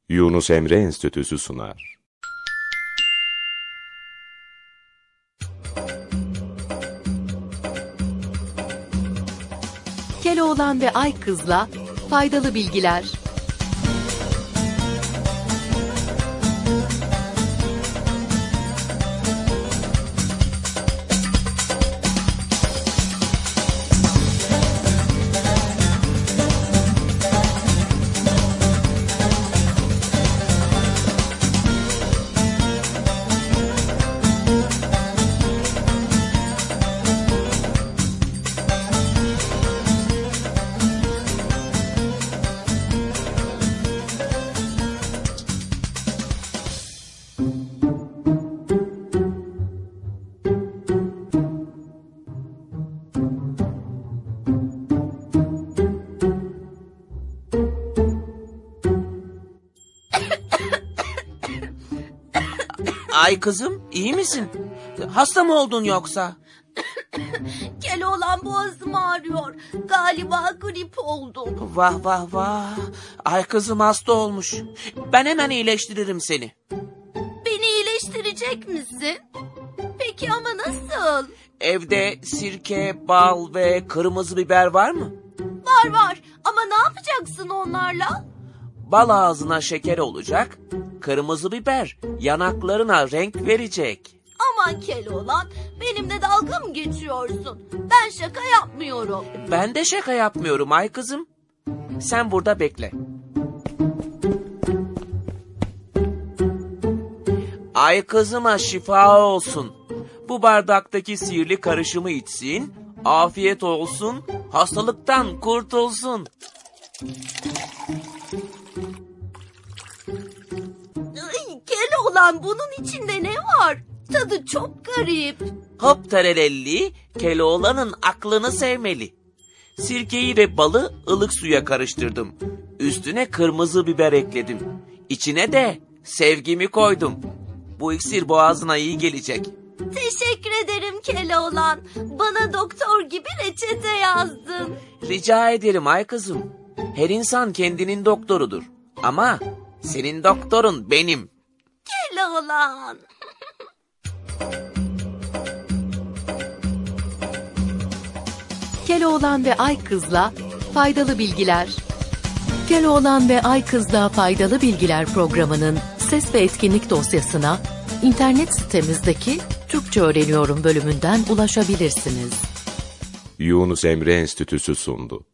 Yunus Emre Enstitüsü sunar. Keloğlan ve Aykız'la faydalı bilgiler. Ay kızım, iyi misin? Hasta mı oldun yoksa? Keloğlan, boğazım ağrıyor. Galiba grip oldum. Vah vah vah. Ay kızım hasta olmuş. Ben hemen iyileştiririm seni. Beni iyileştirecek misin? Peki ama nasıl? Evde sirke, bal ve kırmızı biber var mı? Var ama ne yapacaksın onlarla? Bal ağzına şeker olacak, kırmızı biber yanaklarına renk verecek. Aman Keloğlan, benimle dalga mı geçiyorsun? Ben şaka yapmıyorum. Ben de şaka yapmıyorum ay kızım. Sen burada bekle. Ay kızıma şifa olsun. Bu bardaktaki sihirli karışımı içsin, afiyet olsun, hastalıktan kurtulsun. Ay, Keloğlan, bunun içinde ne var? Tadı çok garip. Hop terelelli, Keloğlan'ın aklını sevmeli. Sirkeyi ve balı ılık suya karıştırdım. Üstüne kırmızı biber ekledim. İçine de sevgimi koydum. Bu iksir boğazına iyi gelecek. Teşekkür ederim Keloğlan. Bana doktor gibi reçete yazdın. Rica ederim ay kızım. Her insan kendinin doktorudur. Ama senin doktorun benim. Keloğlan. Keloğlan ve Aykız'la faydalı bilgiler. Keloğlan ve Aykız'la faydalı bilgiler programının ses ve etkinlik dosyasına internet sitemizdeki Türkçe Öğreniyorum bölümünden ulaşabilirsiniz. Yunus Emre Enstitüsü sundu.